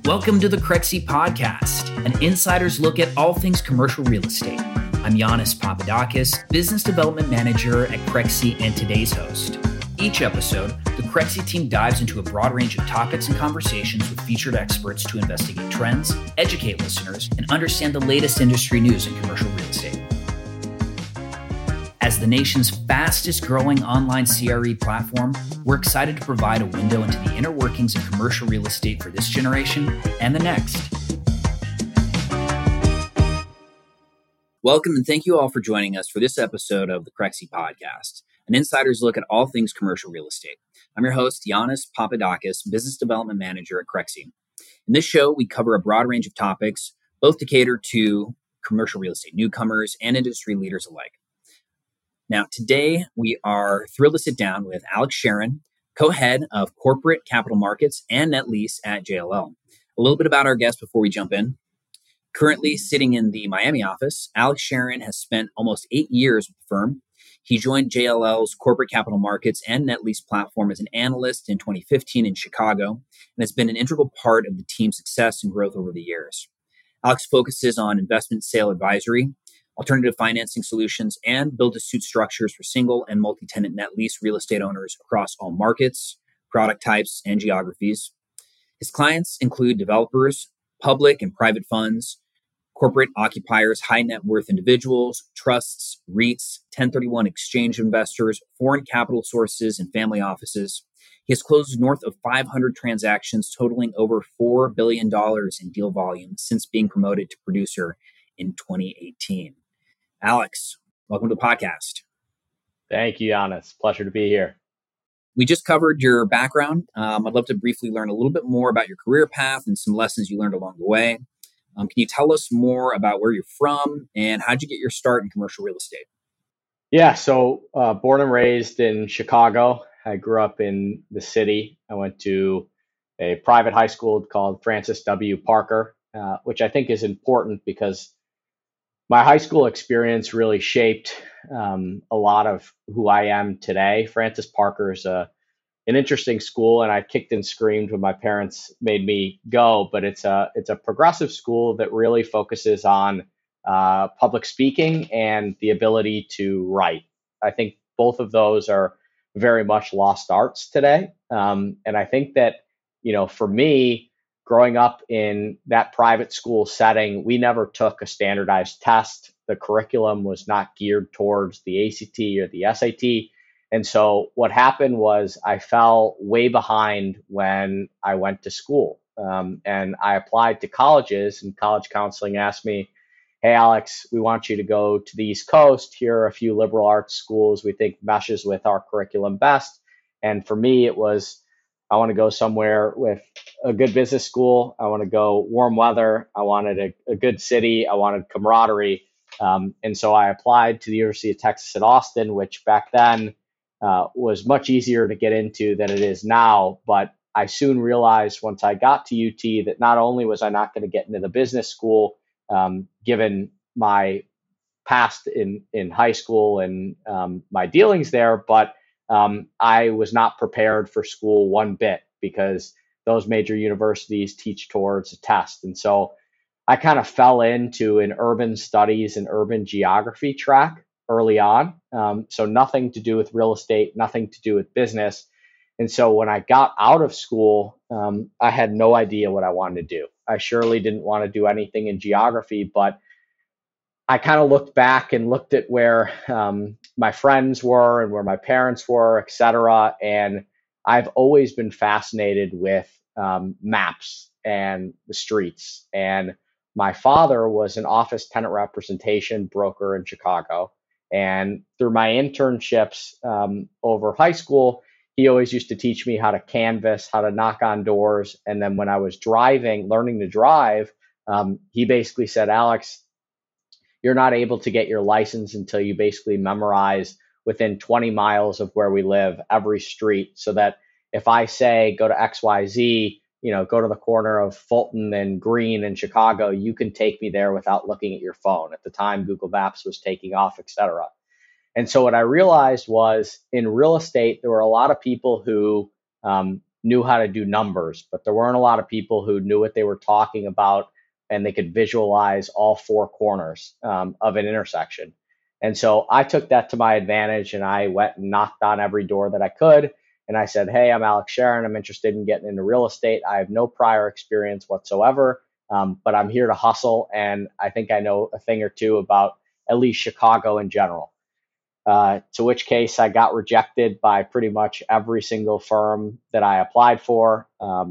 Welcome to the Crexi Podcast, an insider's look at all things commercial real estate. I'm Giannis Papadakis, Business Development Manager at Crexi and today's host. Each episode, the Crexi team dives into a broad range of topics and conversations with featured experts to investigate trends, educate listeners, and understand the latest industry news in commercial real estate. As the nation's fastest growing online CRE platform, we're excited to provide a window into the inner workings of commercial real estate for this generation and the next. Welcome and thank you all for joining us for this episode of the Crexi Podcast, an insider's look at all things commercial real estate. I'm your host, Giannis Papadakis, Business Development Manager at Crexi. In this show, we cover a broad range of topics, both to cater to commercial real estate newcomers and industry leaders alike. Now, today we are thrilled to sit down with Alex Sharon, co-head of corporate capital markets and net lease at JLL. A little bit about our guest before we jump in. Currently sitting in the Miami office, Alex Sharon has spent almost 8 years with the firm. He joined JLL's corporate capital markets and net lease platform as an analyst in 2015 in Chicago and has been an integral part of the team's success and growth over the years. Alex focuses on investment sale advisory, alternative financing solutions, and build-to-suit structures for single and multi-tenant net lease real estate owners across all markets, product types, and geographies. His clients include developers, public and private funds, corporate occupiers, high net worth individuals, trusts, REITs, 1031 exchange investors, foreign capital sources, and family offices. He has closed north of 500 transactions totaling over $4 billion in deal volume since being promoted to producer in 2018. Alex, welcome to the podcast. Thank you, Giannis. Pleasure to be here. We just covered your background. I'd love to briefly learn a little bit more about your career path and some lessons you learned along the way. Can you tell us more about where you're from and how'd you get your start in commercial real estate? Yeah, so born and raised in Chicago. I grew up in the city. I went to a private high school called Francis W. Parker, which I think is important because my high school experience really shaped a lot of who I am today. Francis Parker is an interesting school, and I kicked and screamed when my parents made me go. But it's a progressive school that really focuses on public speaking and the ability to write. I think both of those are very much lost arts today, and I think that for me, growing up in that private school setting, we never took a standardized test. The curriculum was not geared towards the ACT or the SAT. And so what happened was I fell way behind when I went to school. And I applied to colleges, and college counseling asked me, hey, Alex, we want you to go to the East Coast. Here are a few liberal arts schools we think meshes with our curriculum best. And for me, it was, I want to go somewhere with a good business school. I want to go warm weather. I wanted a good city. I wanted camaraderie. And so I applied to the University of Texas at Austin, which back then was much easier to get into than it is now. But I soon realized once I got to UT that not only was I not going to get into the business school, given my past in high school and my dealings there, but I was not prepared for school one bit because those major universities teach towards a test. And so I kind of fell into an urban studies and urban geography track early on. So nothing to do with real estate, nothing to do with business. And so when I got out of school, I had no idea what I wanted to do. I surely didn't want to do anything in geography, but I kind of looked back and looked at where my friends were and where my parents were, et cetera. And I've always been fascinated with maps and the streets. And my father was an office tenant representation broker in Chicago. And through my internships over high school, he always used to teach me how to canvass, how to knock on doors. And then when I was learning to drive, he basically said, Alex, you're not able to get your license until you basically memorize within 20 miles of where we live, every street, so that if I say go to XYZ, go to the corner of Fulton and Green in Chicago, you can take me there without looking at your phone. At the time, Google Maps was taking off, et cetera. And so what I realized was in real estate, there were a lot of people who knew how to do numbers, but there weren't a lot of people who knew what they were talking about and they could visualize all four corners of an intersection. And so I took that to my advantage and I went and knocked on every door that I could. And I said, hey, I'm Alex Sharon. I'm interested in getting into real estate. I have no prior experience whatsoever, but I'm here to hustle. And I think I know a thing or two about at least Chicago in general. To which case I got rejected by pretty much every single firm that I applied for.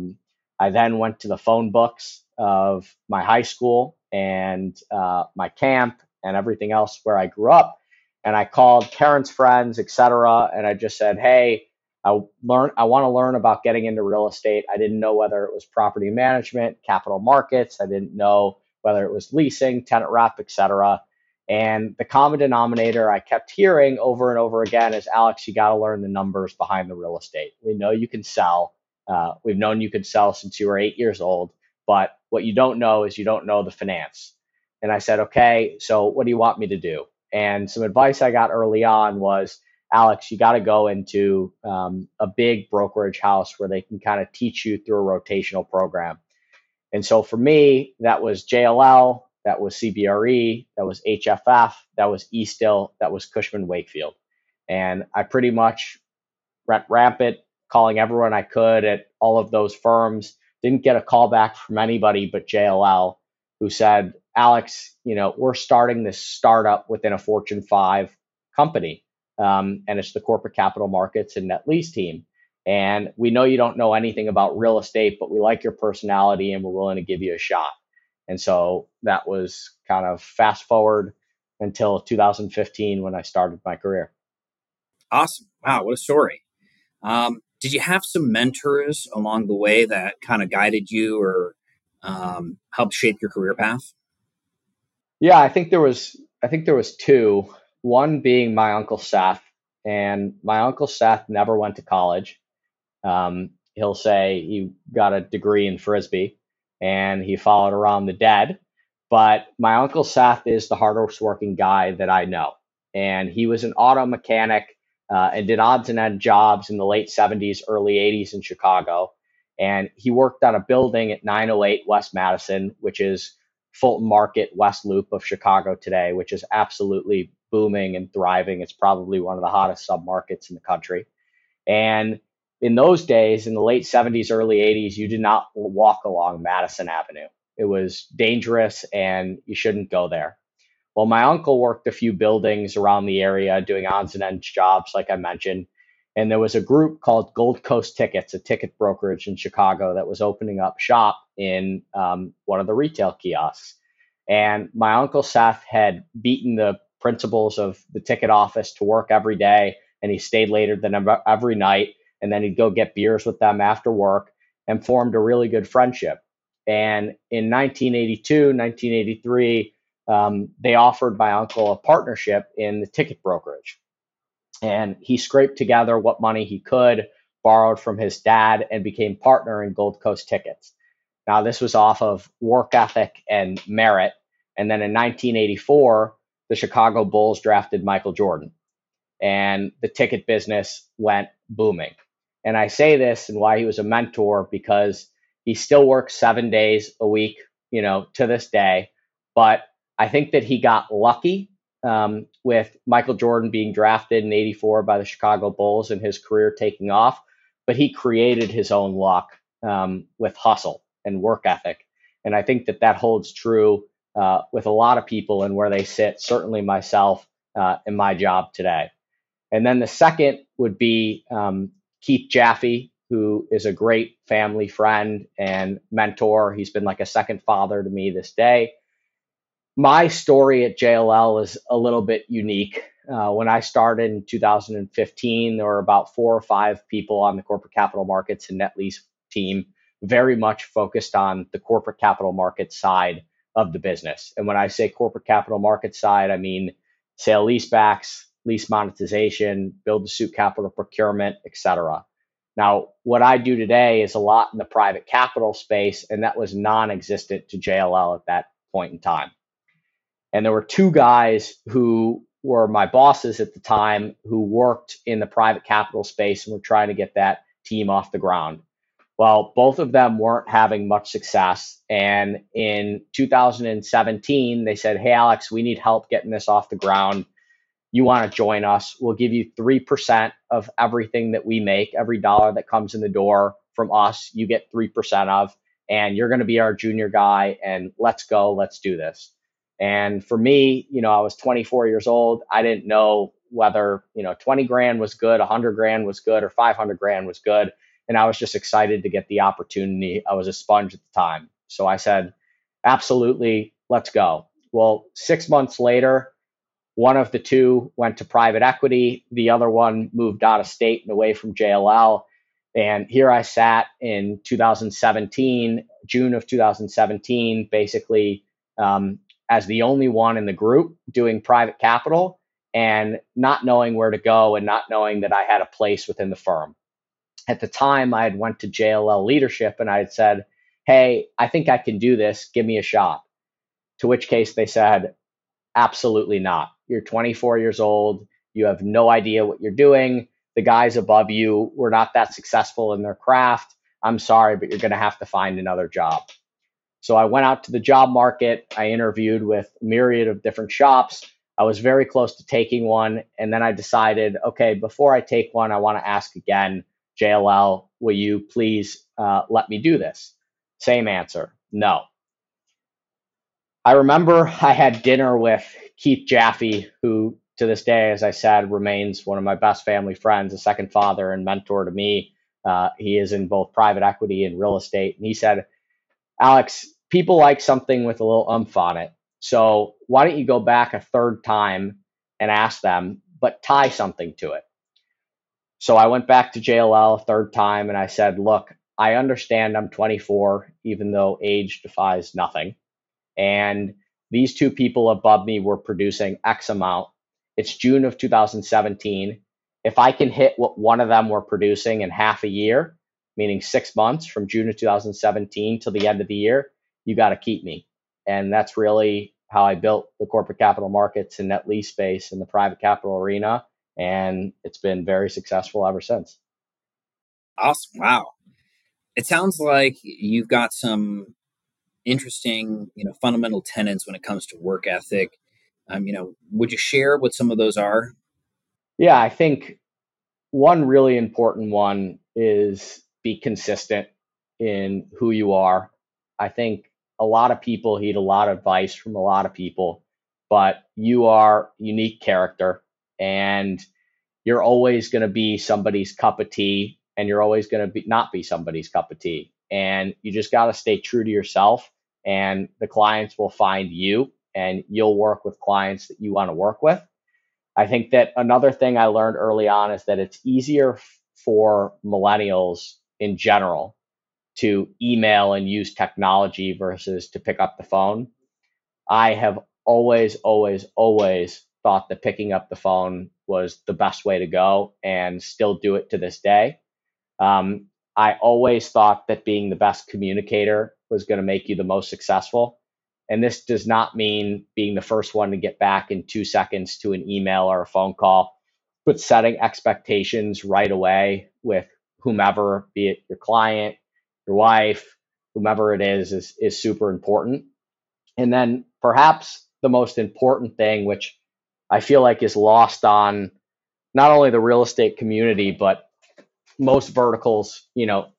I then went to the phone books of my high school and my camp and everything else where I grew up. And I called parents, friends, etc. And I just said, hey, I want to learn about getting into real estate. I didn't know whether it was property management, capital markets. I didn't know whether it was leasing, tenant rep, etc. And the common denominator I kept hearing over and over again is, Alex, you got to learn the numbers behind the real estate. We know you can sell. We've known you could sell since you were 8 years old. But what you don't know is you don't know the finance. And I said, okay, so what do you want me to do? And some advice I got early on was, Alex, you got to go into a big brokerage house where they can kind of teach you through a rotational program. And so for me, that was JLL, that was CBRE, that was HFF, that was Eastdil, that was Cushman Wakefield. And I pretty much went rampant, calling everyone I could at all of those firms. Didn't get a call back from anybody but JLL, who said, Alex, we're starting this startup within a Fortune 5 company. And it's the corporate capital markets and net lease team. And we know you don't know anything about real estate, but we like your personality and we're willing to give you a shot. And so that was kind of fast forward until 2015 when I started my career. Awesome. Wow, what a story. Did you have some mentors along the way that kind of guided you or helped shape your career path? Yeah, I think there was two. One being my uncle Seth, and my uncle Seth never went to college. He'll say he got a degree in Frisbee and he followed around the dead. But my uncle Seth is the hardest working guy that I know. And he was an auto mechanic and did odds and end jobs in the late 70s, early 80s in Chicago. And he worked on a building at 908 West Madison, which is Fulton Market, West Loop of Chicago today, which is absolutely booming and thriving. It's probably one of the hottest submarkets in the country. And in those days, in the late 70s, early 80s, you did not walk along Madison Avenue. It was dangerous and you shouldn't go there. Well, my uncle worked a few buildings around the area doing odds and ends jobs, like I mentioned. And there was a group called Gold Coast Tickets, a ticket brokerage in Chicago that was opening up shop in one of the retail kiosks. And my uncle Seth had beaten the principals of the ticket office to work every day, and he stayed later than every night. And then he'd go get beers with them after work and formed a really good friendship. And in 1982, 1983, they offered my uncle a partnership in the ticket brokerage. And he scraped together what money he could, borrowed from his dad, and became partner in Gold Coast Tickets. Now, this was off of work ethic and merit. And then in 1984, the Chicago Bulls drafted Michael Jordan, and the ticket business went booming. And I say this and why he was a mentor, because he still works 7 days a week, to this day. But I think that he got lucky with Michael Jordan being drafted in '84 by the Chicago Bulls and his career taking off. But he created his own luck with hustle and work ethic. And I think that holds true with a lot of people and where they sit, certainly myself in my job today. And then the second would be Keith Jaffe, who is a great family friend and mentor. He's been like a second father to me this day. My story at JLL is a little bit unique. When I started in 2015, there were about 4 or 5 people on the corporate capital markets and net lease team, very much focused on the corporate capital market side of the business. And when I say corporate capital market side, I mean sale leasebacks, lease monetization, build-to-suit capital procurement, et cetera. Now, what I do today is a lot in the private capital space, and that was non-existent to JLL at that point in time. And there were 2 guys who were my bosses at the time who worked in the private capital space and were trying to get that team off the ground. Well, both of them weren't having much success. And in 2017, they said, "Hey, Alex, we need help getting this off the ground. You want to join us? We'll give you 3% of everything that we make. Every dollar that comes in the door from us, you get 3% of, and you're going to be our junior guy. And let's go. Let's do this." And for me, I was 24 years old. I didn't know whether, 20 grand was good, 100 grand was good, or 500 grand was good. And I was just excited to get the opportunity. I was a sponge at the time. So I said, absolutely, let's go. Well, 6 months later, one of the two went to private equity. The other one moved out of state and away from JLL. And here I sat in 2017, June of 2017, basically as the only one in the group doing private capital and not knowing where to go and not knowing that I had a place within the firm. At the time, I had went to JLL leadership and I had said, "Hey, I think I can do this. Give me a shot." To which case they said, "Absolutely not. You're 24 years old. You have no idea what you're doing. The guys above you were not that successful in their craft. I'm sorry, but you're going to have to find another job." So I went out to the job market. I interviewed with a myriad of different shops. I was very close to taking one. And then I decided, okay, before I take one, I want to ask again, JLL, will you please let me do this? Same answer, no. I remember I had dinner with Keith Jaffe, who to this day, as I said, remains one of my best family friends, a second father and mentor to me. He is in both private equity and real estate. And he said, "Alex, people like something with a little umph on it. So why don't you go back a third time and ask them, but tie something to it?" So I went back to JLL a third time and I said, "Look, I understand I'm 24, even though age defies nothing. And these two people above me were producing X amount. It's June of 2017. If I can hit what one of them were producing in half a year, meaning 6 months from June of 2017 till the end of the year, you got to keep me." And that's really how I built the corporate capital markets and net lease space in the private capital arena. And it's been very successful ever since. Awesome. Wow. It sounds like you've got some interesting, fundamental tenets when it comes to work ethic. Would you share what some of those are? Yeah, I think one really important one is be consistent in who you are. I think a lot of people heed a lot of advice from a lot of people, but you are unique character and you're always going to be somebody's cup of tea and you're always going to be not be somebody's cup of tea. And you just got to stay true to yourself and the clients will find you and you'll work with clients that you want to work with. I think that another thing I learned early on is that it's easier for millennials in general to email and use technology versus to pick up the phone. I have always, always, always thought that picking up the phone was the best way to go and still do it to this day. Um, I always thought that being the best communicator was going to make you the most successful. And this does not mean being the first one to get back in 2 seconds to an email or a phone call, but setting expectations right away with whomever, be it your client, your wife, whomever it is super important. And then perhaps the most important thing, which I feel like is lost on not only the real estate community, but most verticals,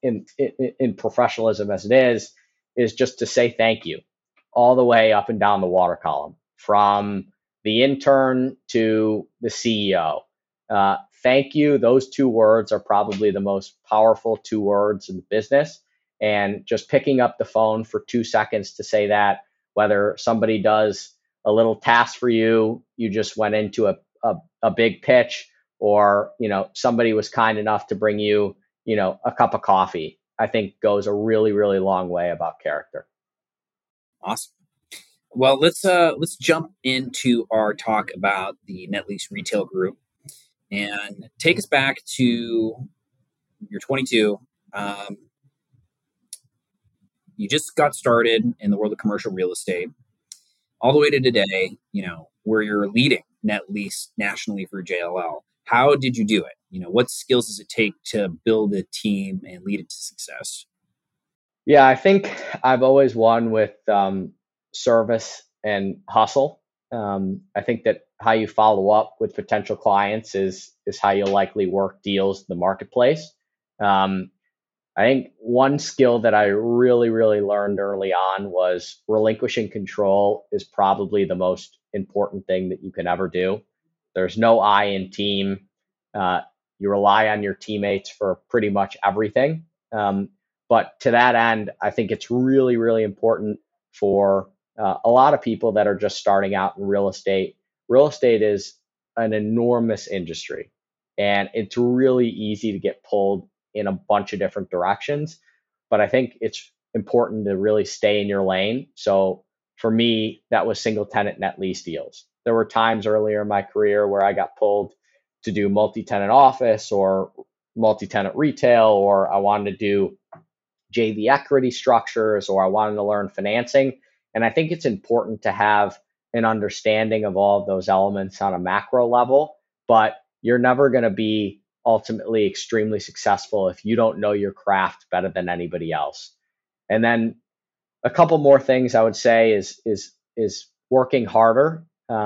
in professionalism as it is just to say thank you all the way up and down the water column, from the intern to the CEO. Thank you. Those two words are probably the most powerful two words in the business. And just picking up the phone for 2 seconds to say that, whether somebody does a little task for you, you just went into a big pitch, or somebody was kind enough to bring you a cup of coffee, I think goes a really, really long way about character. Awesome. Well, let's jump into our talk about the Net Lease Retail Group and take us back to you're 22. You just got started in the world of commercial real estate, all the way to today. Where you're leading net lease nationally for JLL. How did you do it? What skills does it take to build a team and lead it to success? Yeah, I think I've always won with service and hustle. I think that how you follow up with potential clients is how you'll likely work deals in the marketplace. Um, I think one skill that I really, really learned early on was relinquishing control is probably the most important thing that you can ever do. There's no I in team. Uh, you rely on your teammates for pretty much everything. Um, but to that end, I think it's really, really important for a lot of people that are just starting out in real estate. Real estate is an enormous industry, and it's really easy to get pulled in a bunch of different directions. But I think it's important to really stay in your lane. So for me, that was single tenant net lease deals. There were times earlier in my career where I got pulled to do multi tenant office or multi tenant retail, or I wanted to do JV equity structures, or I wanted to learn financing. And I think it's important to have an understanding of all of those elements on a macro level, but you're never going to be ultimately extremely successful if you don't know your craft better than anybody else. And then a couple more things I would say is working harder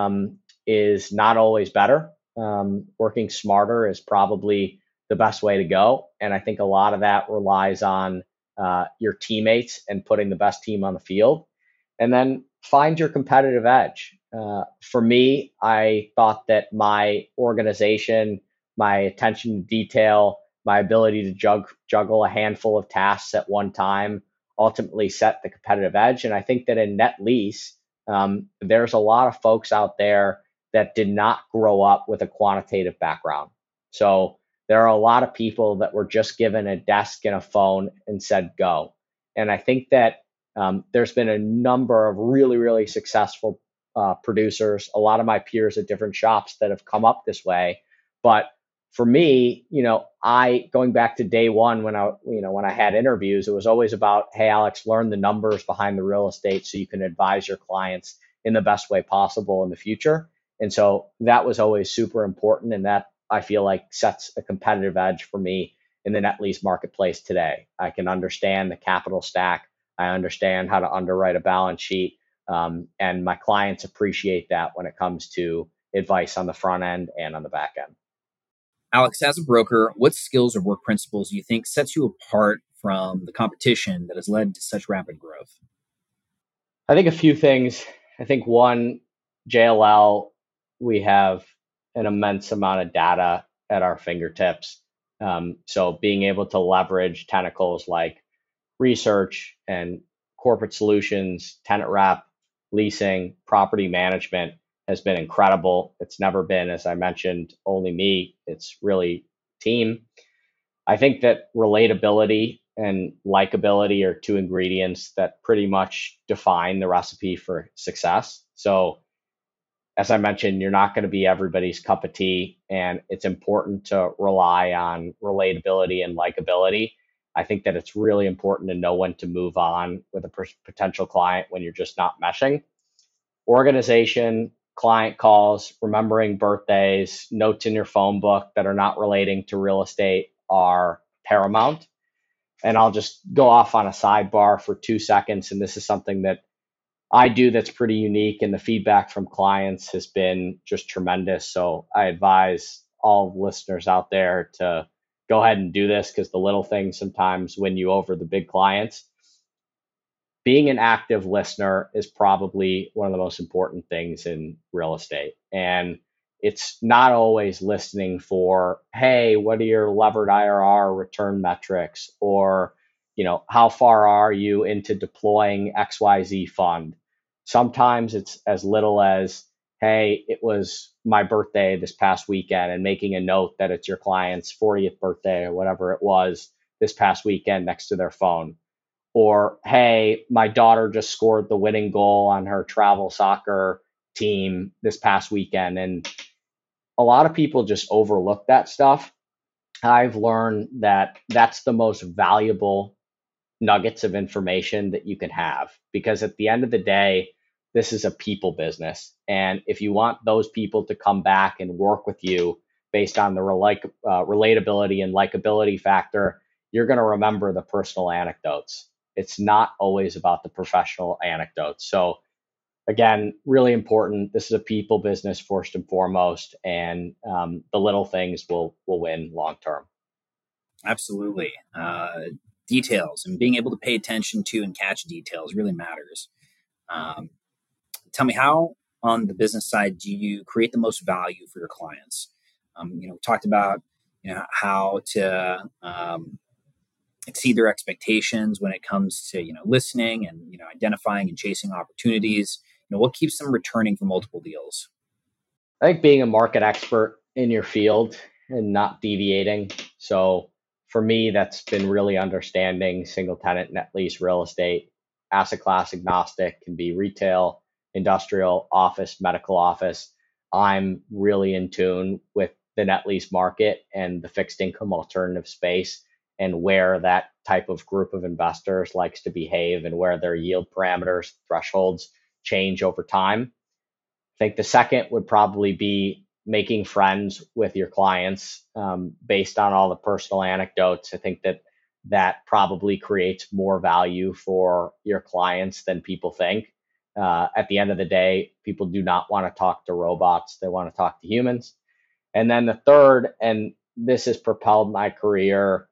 is not always better. Working smarter is probably the best way to go, and I think a lot of that relies on your teammates and putting the best team on the field. And then find your competitive edge. For me, I thought that my organization, my attention to detail, my ability to juggle a handful of tasks at one time ultimately set the competitive edge. And I think that in net lease, there's a lot of folks out there that did not grow up with a quantitative background. So there are a lot of people that were just given a desk and a phone and said, go. And I think that there's been a number of really, really successful producers, a lot of my peers at different shops that have come up this way. But for me, I going back to day one when I had interviews, it was always about, hey, Alex, learn the numbers behind the real estate so you can advise your clients in the best way possible in the future. And so that was always super important, and that I feel like sets a competitive edge for me in the net lease marketplace today. I can understand the capital stack. I understand how to underwrite a balance sheet, and my clients appreciate that when it comes to advice on the front end and on the back end. Alex, as a broker, what skills or work principles do you think sets you apart from the competition that has led to such rapid growth? I think a few things. I think one, JLL, we have an immense amount of data at our fingertips. So being able to leverage tentacles like research and corporate solutions, tenant rep, leasing, property management has been incredible. It's never been, as I mentioned, only me. It's really team. I think that relatability and likability are two ingredients that pretty much define the recipe for success. So, as I mentioned, you're not going to be everybody's cup of tea, and it's important to rely on relatability and likability. I think that it's really important to know when to move on with a potential client when you're just not meshing. Organization, client calls, remembering birthdays, notes in your phone book that are not relating to real estate are paramount. And I'll just go off on a sidebar for 2 seconds. And this is something that I do that's pretty unique, and the feedback from clients has been just tremendous. So I advise all listeners out there to go ahead and do this, because the little things sometimes win you over the big clients. Being an active listener is probably one of the most important things in real estate. And it's not always listening for, hey, what are your levered IRR return metrics? Or, how far are you into deploying XYZ fund? Sometimes it's as little as, hey, it was my birthday this past weekend, and making a note that it's your client's 40th birthday or whatever it was this past weekend next to their phone. Or, hey, my daughter just scored the winning goal on her travel soccer team this past weekend. And a lot of people just overlook that stuff. I've learned that that's the most valuable nuggets of information that you can have, because at the end of the day, this is a people business. And if you want those people to come back and work with you, based on the relatability and likability factor, you're going to remember the personal anecdotes. It's not always about the professional anecdotes. So again, really important. This is a people business first and foremost, and the little things will win long term. Absolutely. Details and being able to pay attention to and catch details really matters. Tell me, how on the business side do you create the most value for your clients? Talked about how to exceed their expectations when it comes to listening and identifying and chasing opportunities. What keeps them returning for multiple deals? I think being a market expert in your field and not deviating. So for me, that's been really understanding single tenant net lease real estate, asset class agnostic, can be retail, industrial, office, medical office. I'm really in tune with the net lease market and the fixed income alternative space and where that type of group of investors likes to behave and where their yield parameters, thresholds change over time. I think the second would probably be making friends with your clients based on all the personal anecdotes. I think that probably creates more value for your clients than people think. At the end of the day, people do not want to talk to robots. They want to talk to humans. And then the third, and this has propelled my career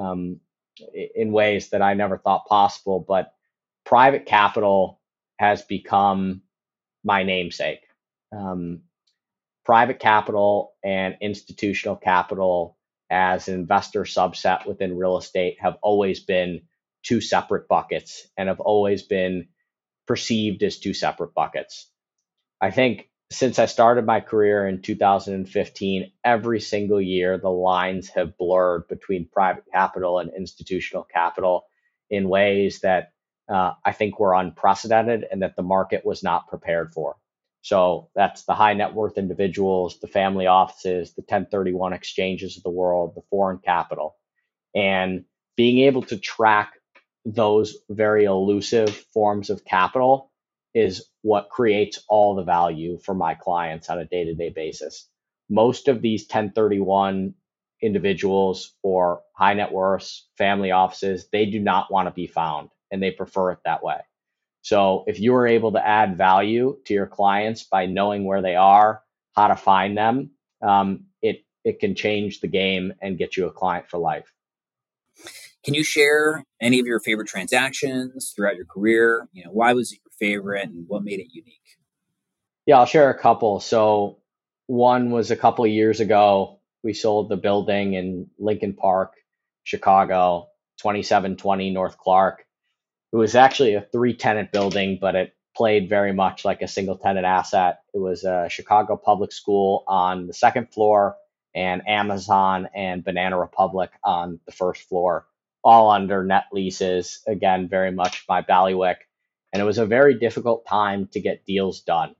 in ways that I never thought possible, but private capital has become my namesake. Um, Private capital and institutional capital as an investor subset within real estate have always been two separate buckets and have always been perceived as two separate buckets. I think since I started my career in 2015, every single year the lines have blurred between private capital and institutional capital in ways that I think were unprecedented and that the market was not prepared for. So that's the high net worth individuals, the family offices, the 1031 exchanges of the world, the foreign capital, and being able to track those very elusive forms of capital is what creates all the value for my clients on a day-to-day basis. Most of these 1031 individuals or high net worths, family offices, they do not want to be found and they prefer it that way. So if you are able to add value to your clients by knowing where they are, how to find them, it can change the game and get you a client for life. Can you share any of your favorite transactions throughout your career? Why was it your favorite and what made it unique? Yeah, I'll share a couple. So one was a couple of years ago. We sold the building in Lincoln Park, Chicago, 2720 North Clark. It was actually a three-tenant building, but it played very much like a single-tenant asset. It was a Chicago public school on the second floor and Amazon and Banana Republic on the first floor, all under net leases. Again, very much my bailiwick. And it was a very difficult time to get deals done.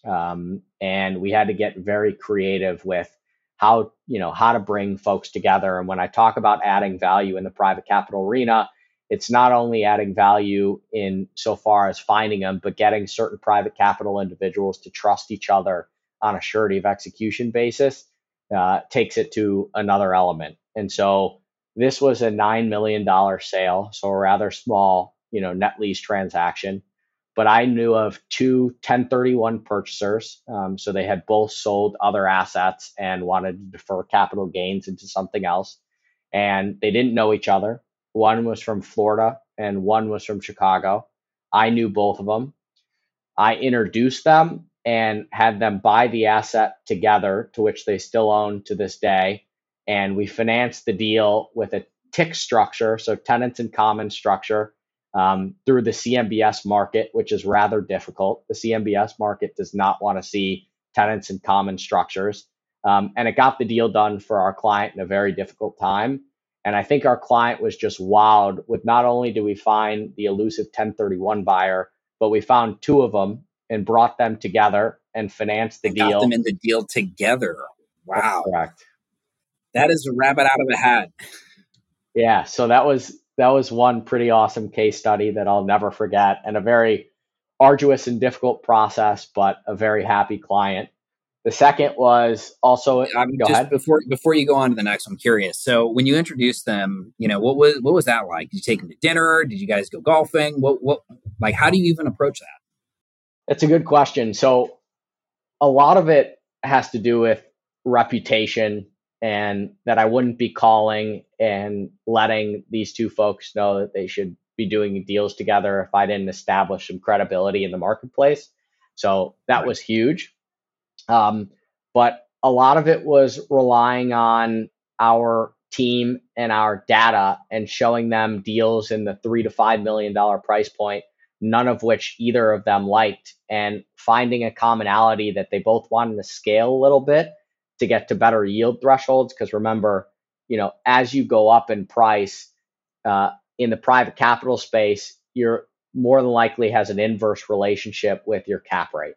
And we had to get very creative with how to bring folks together. And when I talk about adding value in the private capital arena, it's not only adding value in so far as finding them, but getting certain private capital individuals to trust each other on a surety of execution basis takes it to another element. And so this was a $9 million sale, so a rather small, net lease transaction. But I knew of two 1031 purchasers. So they had both sold other assets and wanted to defer capital gains into something else. And they didn't know each other. One was from Florida and one was from Chicago. I knew both of them. I introduced them and had them buy the asset together, to which they still own to this day. And we financed the deal with a TIC structure, so tenants in common structure, through the CMBS market, which is rather difficult. The CMBS market does not want to see tenants in common structures. And it got the deal done for our client in a very difficult time. And I think our client was just wowed with not only do we find the elusive 1031 buyer, but we found two of them and brought them together and financed the deal. Got them in the deal together. Wow. That's correct. That is a rabbit out of a hat. Yeah. So that was one pretty awesome case study that I'll never forget, and a very arduous and difficult process, but a very happy client. The second was also, I'm go just ahead. before you go on to the next, I'm curious. So when you introduced them, what was that like? Did you take them to dinner? Did you guys go golfing? What like how do you even approach that? That's a good question. So a lot of it has to do with reputation, and that I wouldn't be calling and letting these two folks know that they should be doing deals together if I didn't establish some credibility in the marketplace. So that Right. was huge. Um, but a lot of it was relying on our team and our data and showing them deals in the $3 to $5 million price point, none of which either of them liked, and finding a commonality that they both wanted to scale a little bit to get to better yield thresholds. Because remember, as you go up in price uh, in the private capital space, you're more than likely has an inverse relationship with your cap rate.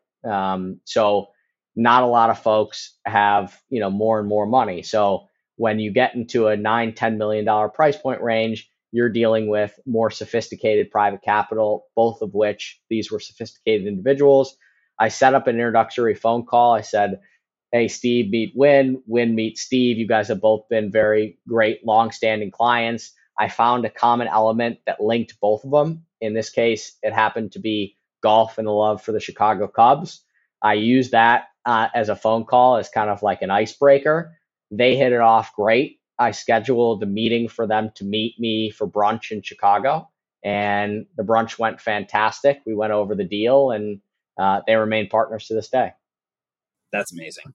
So not a lot of folks have more and more money. So when you get into a $9-10 million price point range, you're dealing with more sophisticated private capital, both of which these were sophisticated individuals. I set up an introductory phone call. I said, hey, Steve, meet Win. Win, meet Steve. You guys have both been very great, long-standing clients. I found a common element that linked both of them. In this case, it happened to be golf and the love for the Chicago Cubs. I used that as a phone call as kind of like an icebreaker. They hit it off great. I scheduled a meeting for them to meet me for brunch in Chicago, and the brunch went fantastic. We went over the deal, and they remain partners to this day. That's amazing.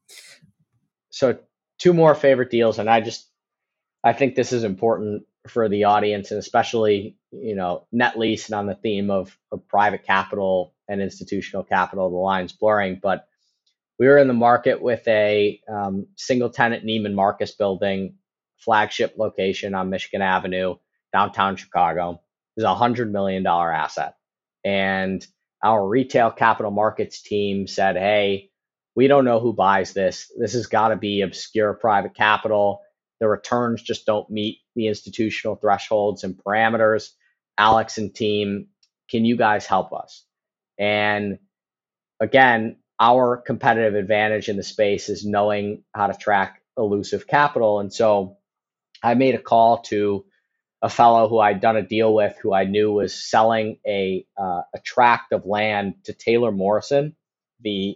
So two more favorite deals, and I think this is important for the audience, and especially net lease, and on the theme of private capital and institutional capital, the lines blurring. But we were in the market with a single tenant Neiman Marcus building, flagship location on Michigan Avenue, downtown Chicago. It was $100 million asset, and our retail capital markets team said, "Hey, we don't know who buys this. This has got to be obscure private capital. The returns just don't meet the institutional thresholds and parameters. Alex and team, can you guys help us?" And again, our competitive advantage in the space is knowing how to track elusive capital. And so I made a call to a fellow who I'd done a deal with, who I knew was selling a tract of land to Taylor Morrison, the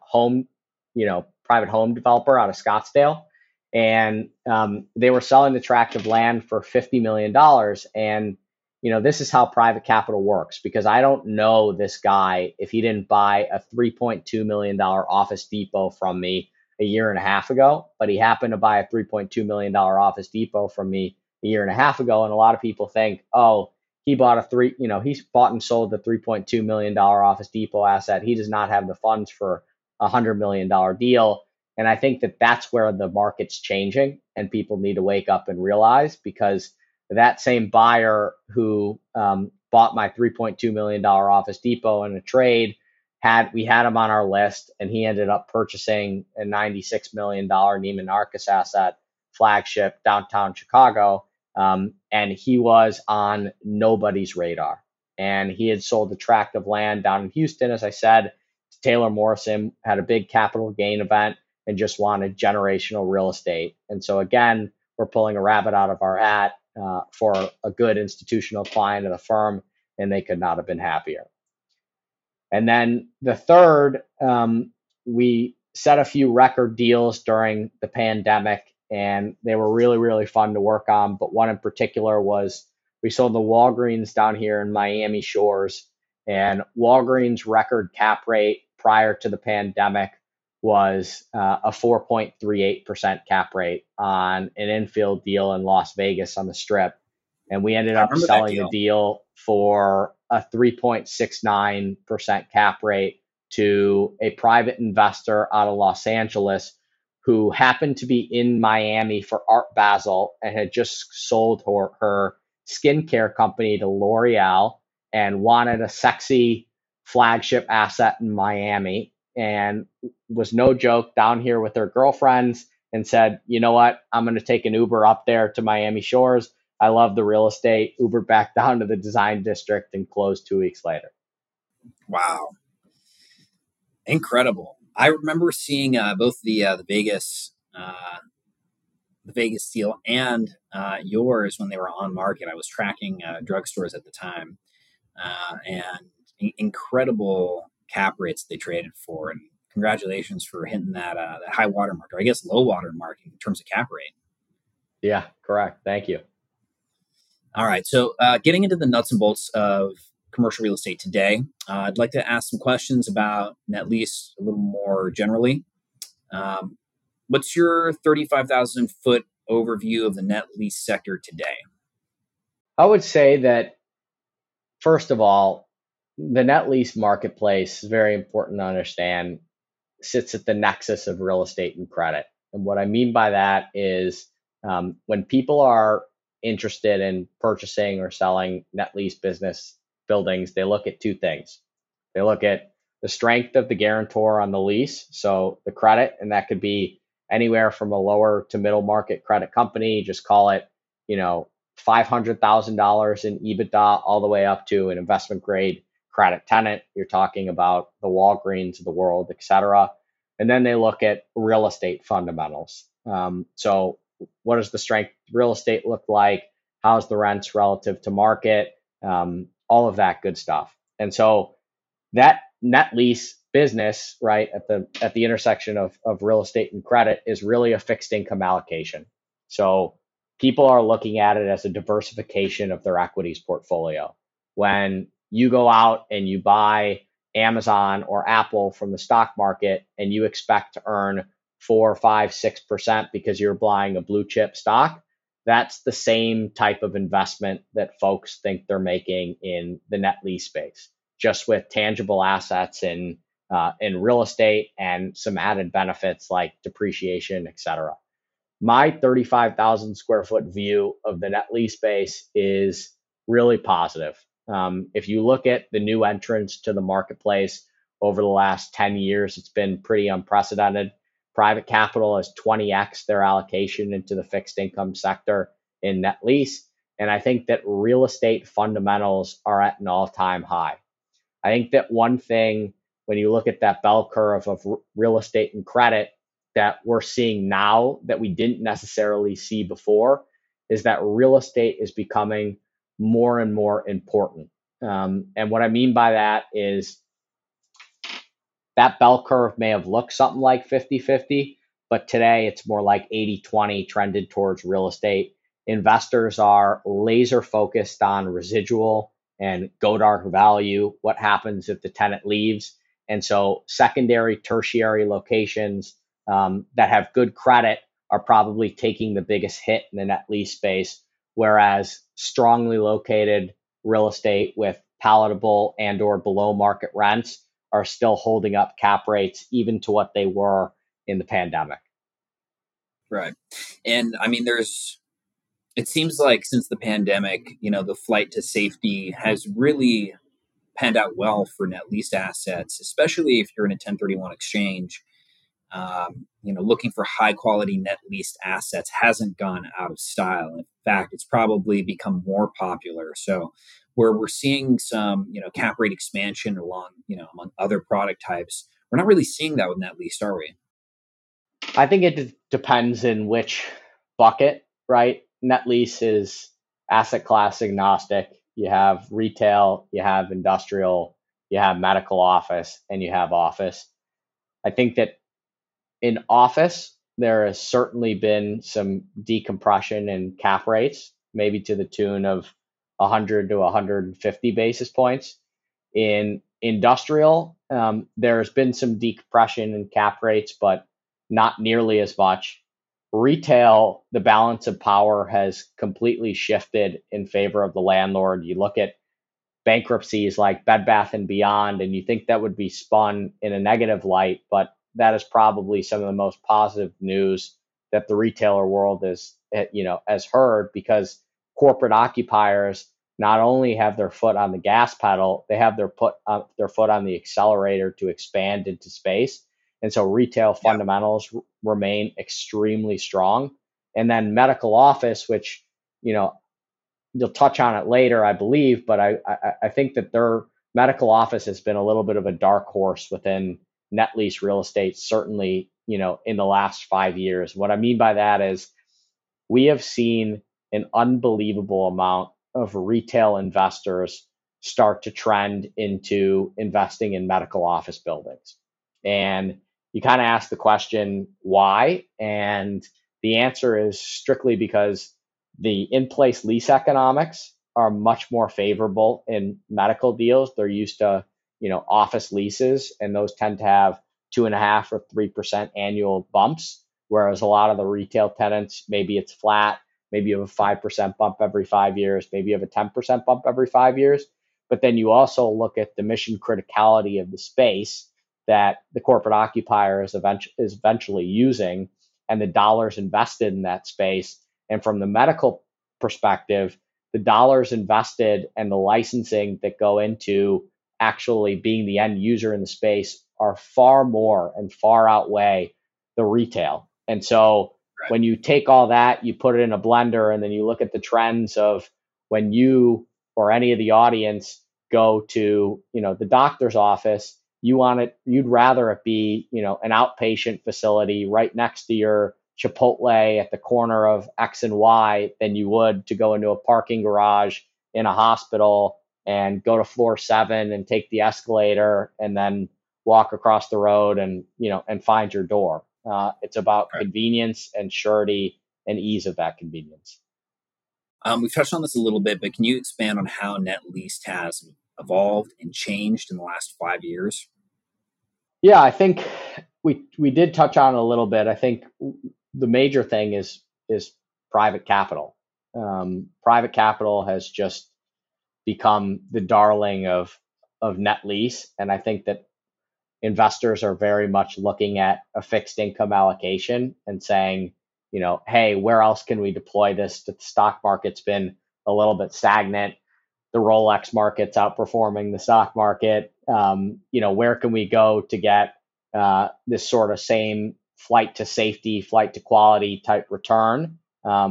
private home developer out of Scottsdale. And they were selling the tract of land for $50 million. And this is how private capital works, because I don't know this guy if he didn't buy a $3.2 million Office Depot from me a year and a half ago, but he happened to buy a $3.2 million Office Depot from me a year and a half ago. And a lot of people think, oh, he's bought and sold the $3.2 million Office Depot asset. He does not have the funds for a $100 million deal. And I think that that's where the market's changing, and people need to wake up and realize, because that same buyer who bought my $3.2 million Office Depot in a trade, we had him on our list, and he ended up purchasing a $96 million Neiman Marcus asset, flagship, downtown Chicago. And he was on nobody's radar. And he had sold a tract of land down in Houston, as I said, to Taylor Morrison, had a big capital gain event, and just wanted generational real estate. And so again, we're pulling a rabbit out of our hat for a good institutional client of the firm, and they could not have been happier. And then the third, we set a few record deals during the pandemic, and they were really, really fun to work on. But one in particular was, we sold the Walgreens down here in Miami Shores, and Walgreens record cap rate prior to the pandemic was a 4.38% cap rate on an infill deal in Las Vegas on the Strip. And we ended I up remember that selling the deal. deal for a 3.69% cap rate to a private investor out of Los Angeles, who happened to be in Miami for Art Basel and had just sold her skincare company to L'Oreal and wanted a sexy flagship asset in Miami, and was no joke down here with her girlfriends, and said, you know what, I'm going to take an Uber up there to Miami Shores. I love the real estate. Uber back down to the design district and closed 2 weeks later. Wow. Incredible. I remember seeing both the Vegas deal and yours when they were on market. I was tracking drugstores at the time, and incredible cap rates they traded for. And congratulations for hitting that high water mark, or I guess low water mark in terms of cap rate. Yeah, correct. Thank you. All right, so getting into the nuts and bolts of commercial real estate today, I'd like to ask some questions about net lease a little more generally. Um, what's your 35,000 foot overview of the net lease sector today? I would say that, first of all, the net lease marketplace is very important to understand, sits at the nexus of real estate and credit. And what I mean by that is when people are interested in purchasing or selling net lease business buildings, they look at two things. They look at the strength of the guarantor on the lease, so the credit, and that could be anywhere from a lower to middle market credit company, just call it, $500,000 in EBITDA, all the way up to an investment grade credit tenant. You're talking about the Walgreens of the world, et cetera. And then they look at real estate fundamentals. So what does the strength of real estate look like? How's the rents relative to market? All of that good stuff. And so that net lease business, right, at the intersection of real estate and credit, is really a fixed income allocation. So people are looking at it as a diversification of their equities portfolio. When you go out and you buy Amazon or Apple from the stock market and you expect to earn 4, 5, 6% because you're buying a blue chip stock, that's the same type of investment that folks think they're making in the net lease space, just with tangible assets in real estate and some added benefits like depreciation, et cetera. My 35,000 square foot view of the net lease space is really positive. If you look at the new entrants to the marketplace over the last 10 years, it's been pretty unprecedented. Private capital has 20x their allocation into the fixed income sector in net lease. And I think that real estate fundamentals are at an all-time high. I think that one thing, when you look at that bell curve of real estate and credit, that we're seeing now that we didn't necessarily see before, is that real estate is becoming more and more important. And what I mean by that is that bell curve may have looked something like 50-50, but today it's more like 80-20 trended towards real estate. Investors are laser focused on residual and go dark value. What happens if the tenant leaves? And so secondary, tertiary locations that have good credit are probably taking the biggest hit in the net lease space, whereas strongly located real estate with palatable and or below market rents are still holding up cap rates even to what they were in the pandemic. Right. And I mean, it seems like since the pandemic, the flight to safety has really panned out well for net leased assets, especially if you're in a 1031 exchange. Looking for high quality net leased assets hasn't gone out of style. In fact, it's probably become more popular. So where we're seeing some, cap rate expansion among other product types, we're not really seeing that with net lease, are we? I think it depends in which bucket, right? Net lease is asset class agnostic. You have retail, you have industrial, you have medical office, and you have office. I think that in office, there has certainly been some decompression in cap rates, maybe to the tune of 100 to 150 basis points. In industrial, there's been some decompression in cap rates, but not nearly as much. Retail, the balance of power has completely shifted in favor of the landlord. You look at bankruptcies like Bed Bath and Beyond, and you think that would be spun in a negative light, but that is probably some of the most positive news that the retailer world has heard, because corporate occupiers not only have their foot on the gas pedal, they have their foot on the accelerator to expand into space. And so retail fundamentals remain extremely strong. And then medical office, which, you'll touch on it later, I believe, but I think that their medical office has been a little bit of a dark horse within net lease real estate, certainly, in the last 5 years. What I mean by that is we have seen an unbelievable amount of retail investors start to trend into investing in medical office buildings. And you kind of ask the question, why? And the answer is strictly because the in-place lease economics are much more favorable in medical deals. They're used to, office leases, and those tend to have 2.5 or 3% annual bumps. Whereas a lot of the retail tenants, maybe it's flat, maybe you have a 5% bump every 5 years, maybe you have a 10% bump every 5 years. But then you also look at the mission criticality of the space that the corporate occupier is eventually using, and the dollars invested in that space. And from the medical perspective, the dollars invested and the licensing that go into actually being the end user in the space are far more and far outweigh the retail. And so when you take all that, you put it in a blender, and then you look at the trends of when you or any of the audience go to, the doctor's office, you'd rather it be, an outpatient facility right next to your Chipotle at the corner of X and Y than you would to go into a parking garage in a hospital and go to floor 7 and take the escalator and then walk across the road and, and find your door. It's about convenience and surety and ease of that convenience. We've touched on this a little bit, but can you expand on how net lease has evolved and changed in the last 5 years? Yeah, I think we did touch on it a little bit. I think the major thing is private capital. Private capital has just become the darling of net lease, and I think that investors are very much looking at a fixed income allocation and saying, hey, where else can we deploy this? The stock market's been a little bit stagnant. The Rolex market's outperforming the stock market. Where can we go to get this sort of same flight to safety, flight to quality type return?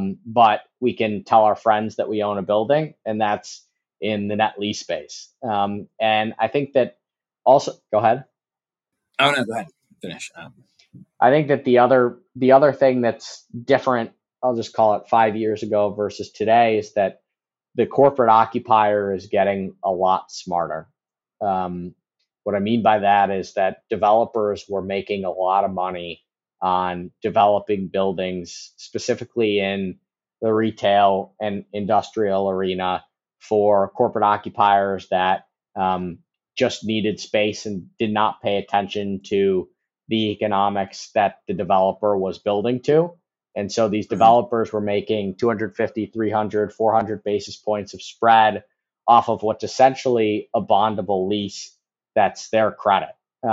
But we can tell our friends that we own a building, and that's in the net lease space. And I think that also, go ahead. Oh, no, go ahead. Finish. I think that the other thing that's different, I'll just call it 5 years ago versus today, is that the corporate occupier is getting a lot smarter. What I mean by that is that developers were making a lot of money on developing buildings, specifically in the retail and industrial arena, for corporate occupiers that just needed space and did not pay attention to the economics that the developer was building to. And so these developers were making 250, 300, 400 basis points of spread off of what's essentially a bondable lease that's their credit.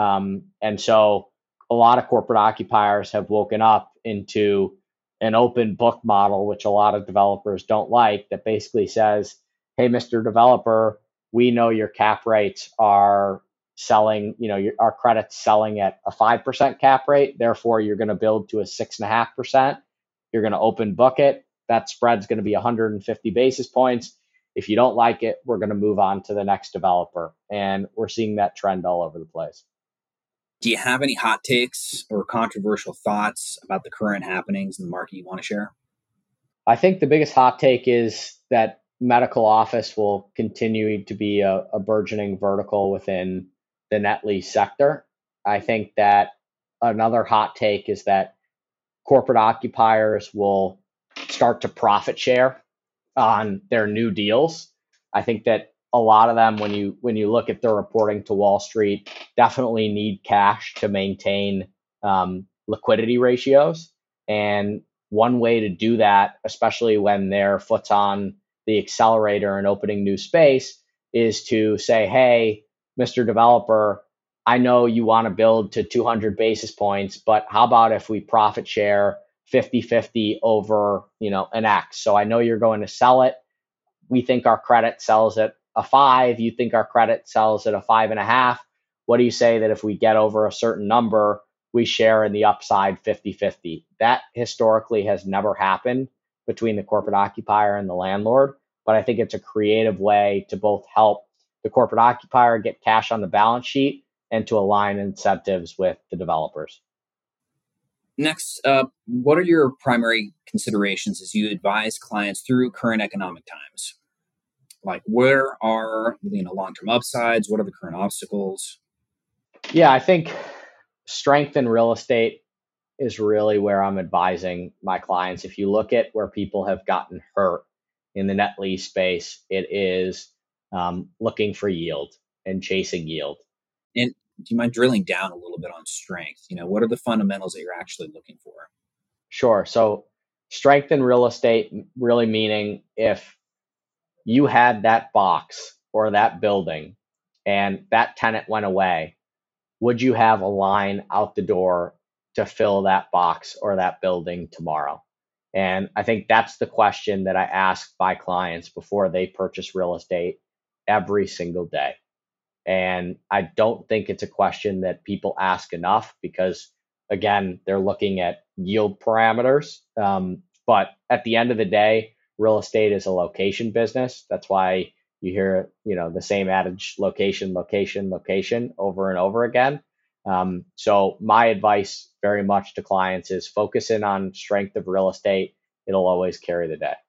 And so a lot of corporate occupiers have woken up into an open book model, which a lot of developers don't like, that basically says, hey, Mr. Developer, we know your cap rates are selling, our credit's selling at a 5% cap rate. Therefore, you're going to build to a 6.5%. You're going to open book it. That spread's going to be 150 basis points. If you don't like it, we're going to move on to the next developer. And we're seeing that trend all over the place. Do you have any hot takes or controversial thoughts about the current happenings in the market you want to share? I think the biggest hot take is that medical office will continue to be a burgeoning vertical within the net lease sector. I think that another hot take is that corporate occupiers will start to profit share on their new deals. I think that a lot of them, when you look at their reporting to Wall Street, definitely need cash to maintain liquidity ratios. And one way to do that, especially when their foot's on the accelerator and opening new space, is to say, hey, Mr. Developer, I know you want to build to 200 basis points, but how about if we profit share 50-50 over, an X? So I know you're going to sell it. We think our credit sells at a 5. You think our credit sells at a 5.5. What do you say that if we get over a certain number, we share in the upside 50-50? That historically has never happened between the corporate occupier and the landlord, but I think it's a creative way to both help the corporate occupier get cash on the balance sheet and to align incentives with the developers. Next up, what are your primary considerations as you advise clients through current economic times? Like, where are long-term upsides? What are the current obstacles? Yeah, I think strength in real estate is really where I'm advising my clients. If you look at where people have gotten hurt in the net lease space, it is looking for yield and chasing yield. And do you mind drilling down a little bit on strength? What are the fundamentals that you're actually looking for? Sure. So, strength in real estate really meaning if you had that box or that building and that tenant went away, would you have a line out the door to fill that box or that building tomorrow? And I think that's the question that I ask my clients before they purchase real estate every single day. And I don't think it's a question that people ask enough because, again, they're looking at yield parameters. But at the end of the day, real estate is a location business. That's why you hear, the same adage, location, location, location over and over again. So my advice very much to clients is focus in on strength of real estate. It'll always carry the day.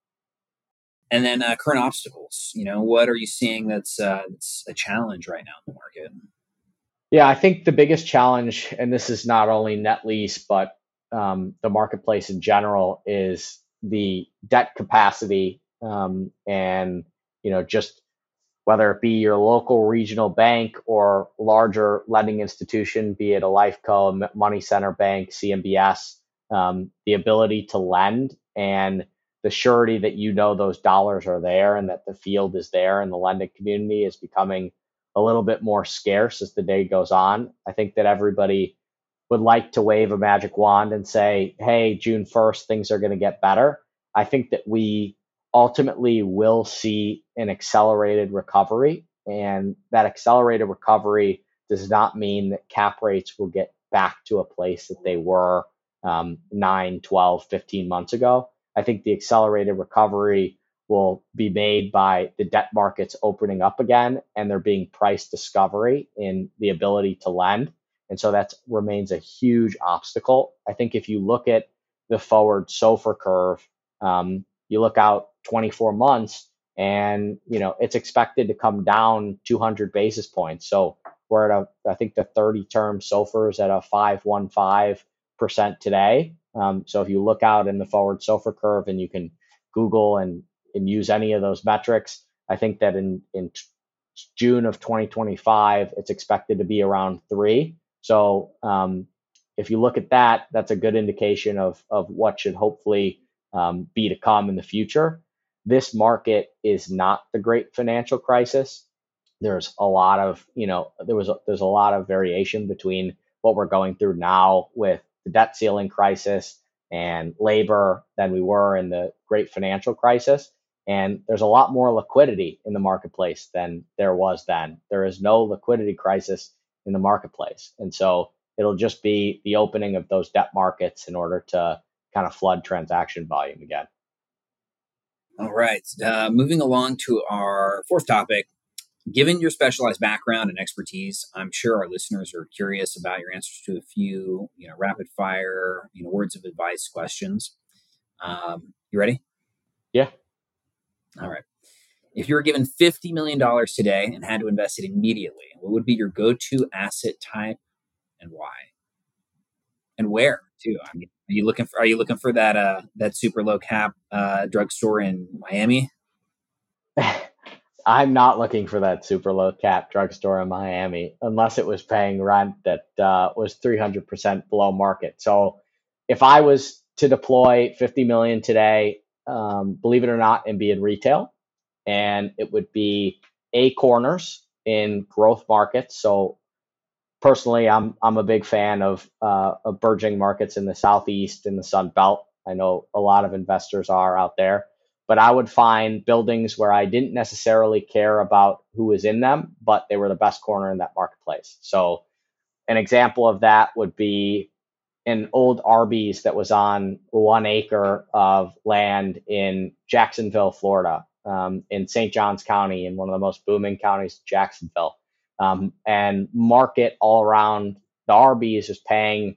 And then current obstacles. What are you seeing that's a challenge right now in the market? Yeah, I think the biggest challenge, and this is not only net lease, but the marketplace in general, is the debt capacity, and just whether it be your local regional bank or larger lending institution, be it a Lifeco, Money Center Bank, CMBS, the ability to lend and the surety that those dollars are there and that the field is there and the lending community is becoming a little bit more scarce as the day goes on. I think that everybody would like to wave a magic wand and say, hey, June 1st, things are going to get better. I think that we ultimately will see an accelerated recovery. And that accelerated recovery does not mean that cap rates will get back to a place that they were 9, 12, 15 months ago. I think the accelerated recovery will be made by the debt markets opening up again and there being price discovery in the ability to lend. And so that remains a huge obstacle. I think if you look at the forward SOFR curve, you look out 24 months and it's expected to come down 200 basis points. So we're at I think the 30-term SOFR is at a 5.15% today. So if you look out in the forward SOFR curve and you can Google and use any of those metrics, I think that in June of 2025, it's expected to be around 3. So if you look at that, that's a good indication of what should hopefully be to come in the future. This market is not the great financial crisis. There's a lot of, there's a lot of variation between what we're going through now with the debt ceiling crisis and labor than we were in the great financial crisis. And there's a lot more liquidity in the marketplace than there was then. There is no liquidity crisis in the marketplace. And so it'll just be the opening of those debt markets in order to kind of flood transaction volume again. All right. Moving along to our fourth topic. Given your specialized background and expertise, I'm sure our listeners are curious about your answers to a few, rapid fire, words of advice questions. You ready? Yeah. All right. If you were given $50 million today and had to invest it immediately, what would be your go-to asset type and why? And where too? I mean, are you looking for that super low cap drugstore in Miami? I'm not looking for that super low cap drugstore in Miami unless it was paying rent that was 300% below market. So if I was to deploy 50 million today, believe it or not, and be in retail, and it would be corners in growth markets. So personally, I'm a big fan of burgeoning markets in the Southeast, in the Sun Belt. I know a lot of investors are out there, but I would find buildings where I didn't necessarily care about who was in them, but they were the best corner in that marketplace. So an example of that would be an old Arby's that was on 1 acre of land in Jacksonville, Florida, in St. Johns County, in one of the most booming counties, Jacksonville. And market all around the Arby's is paying,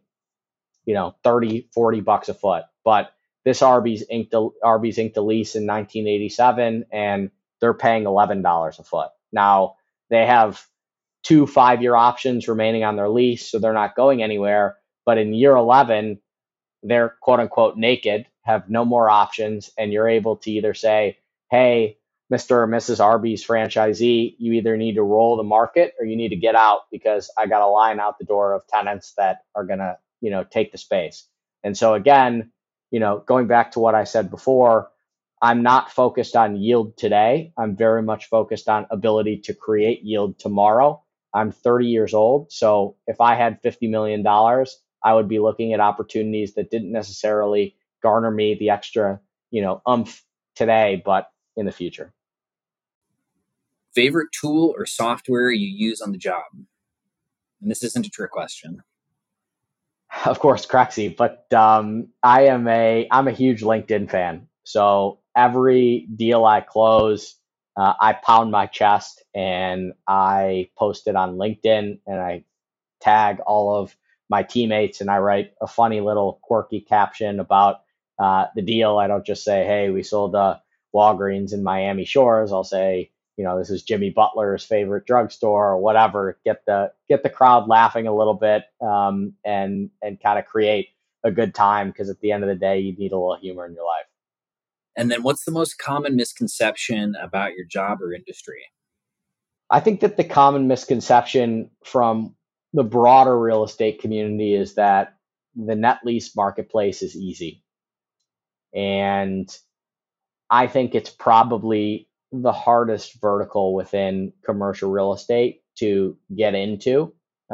30, $40 a foot. But this Arby's inked a lease in 1987, and they're paying $11 a foot. Now they have 2 5-year options remaining on their lease, so they're not going anywhere. But in year 11, they're quote unquote naked, have no more options, and you're able to either say, hey, Mr. or Mrs. Arby's franchisee, you either need to roll the market or you need to get out because I got a line out the door of tenants that are going to, take the space. And so again, going back to what I said before, I'm not focused on yield today. I'm very much focused on ability to create yield tomorrow. I'm 30 years old. So if I had $50 million, I would be looking at opportunities that didn't necessarily garner me the extra, umph today, but in the future. Favorite tool or software you use on the job? And this isn't a trick question. Of course, Crexi, but I'm a huge LinkedIn fan. So every deal I close, I pound my chest and I post it on LinkedIn and I tag all of my teammates and I write a funny little quirky caption about the deal. I don't just say, hey, we sold Walgreens in Miami Shores. I'll say, this is Jimmy Butler's favorite drugstore or whatever. Get the crowd laughing a little bit, and kind of create a good time, because at the end of the day, you need a little humor in your life. And then what's the most common misconception about your job or industry? I think that the common misconception from the broader real estate community is that the net lease marketplace is easy. And I think it's probably the hardest vertical within commercial real estate to get into,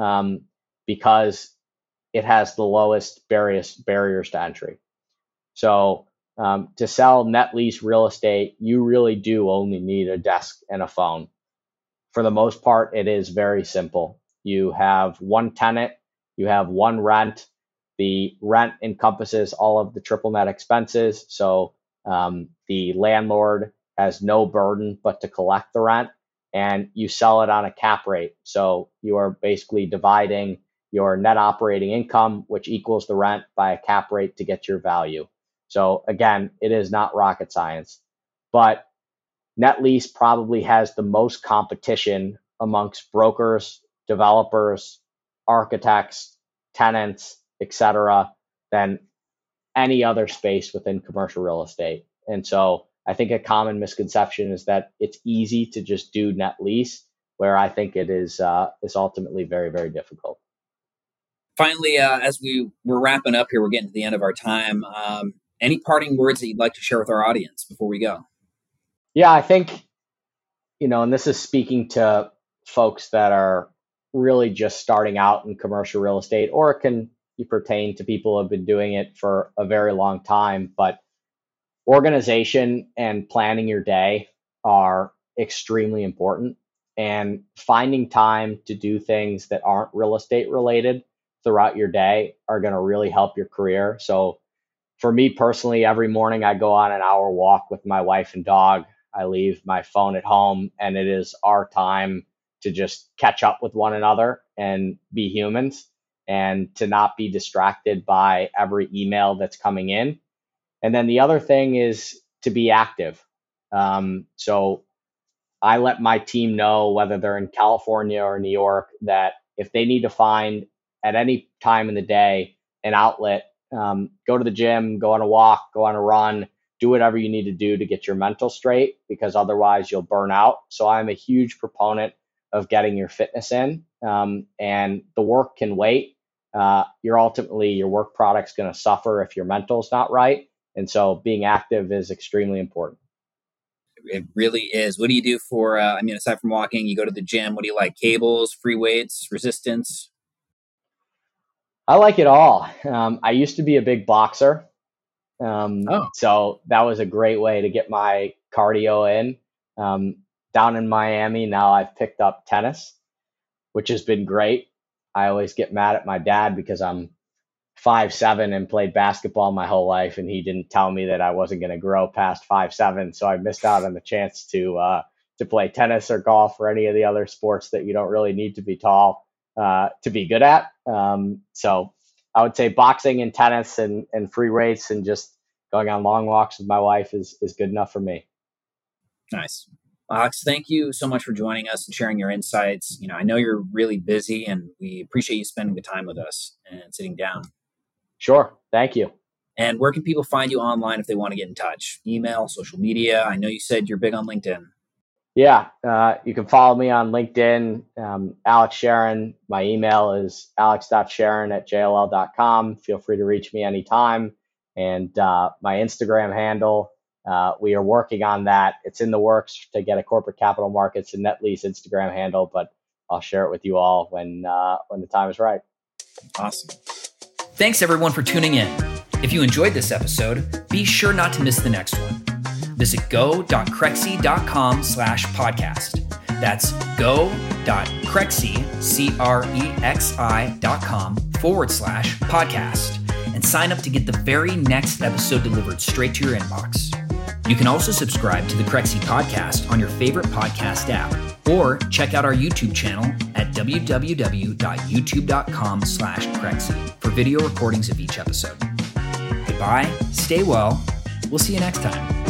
because it has the lowest barriers to entry. So to sell net lease real estate, you really do only need a desk and a phone. For the most part, it is very simple. You have one tenant, you have one rent. The rent encompasses all of the triple net expenses. So the landlord has no burden but to collect the rent, and you sell it on a cap rate. So you are basically dividing your net operating income, which equals the rent, by a cap rate to get your value. So again, it is not rocket science, but net lease probably has the most competition amongst brokers, developers, architects, tenants, etc., than any other space within commercial real estate. And so I think a common misconception is that it's easy to just do net lease, where I think it is ultimately very, very difficult. Finally, as we're wrapping up here, we're getting to the end of our time. Any parting words that you'd like to share with our audience before we go? Yeah, I think, and this is speaking to folks that are really just starting out in commercial real estate, or it can pertain to people who have been doing it for a very long time. But organization and planning your day are extremely important, and finding time to do things that aren't real estate related throughout your day are going to really help your career. So for me personally, every morning I go on an hour walk with my wife and dog. I leave my phone at home, and it is our time to just catch up with one another and be humans, and to not be distracted by every email that's coming in. And then the other thing is to be active. So I let my team know, whether they're in California or New York, that if they need to find at any time in the day an outlet, go to the gym, go on a walk, go on a run, do whatever you need to do to get your mental straight, because otherwise you'll burn out. So I'm a huge proponent of getting your fitness in, and the work can wait. Your work product's going to suffer if your mental's not right. And so being active is extremely important. It really is. What do you do for, aside from walking, you go to the gym? What do you like? Cables, free weights, resistance? I like it all. I used to be a big boxer. So that was a great way to get my cardio in. Down in Miami, now I've picked up tennis, which has been great. I always get mad at my dad because I'm 5'7" and played basketball my whole life, and he didn't tell me that I wasn't going to grow past 5'7". So I missed out on the chance to to play tennis or golf or any of the other sports that you don't really need to be tall to be good at. So I would say boxing and tennis and free weights and just going on long walks with my wife is good enough for me. Nice. Alex, thank you so much for joining us and sharing your insights. I know you're really busy, and we appreciate you spending the time with us and sitting down. Sure. Thank you. And where can people find you online if they want to get in touch? Email, social media? I know you said you're big on LinkedIn. Yeah, you can follow me on LinkedIn, Alex Sharon. My email is alex.sharon@jll.com. Feel free to reach me anytime. And my Instagram handle, we are working on that. It's in the works to get a corporate capital markets and net lease Instagram handle, but I'll share it with you all when the time is right. Awesome. Thanks everyone for tuning in. If you enjoyed this episode, be sure not to miss the next one. Visit go.crexi.com/podcast. That's go.crexi.com/podcast and sign up to get the very next episode delivered straight to your inbox. You can also subscribe to the Crexi podcast on your favorite podcast app, or check out our YouTube channel at www.youtube.com/Crexi for video recordings of each episode. Goodbye, stay well, we'll see you next time.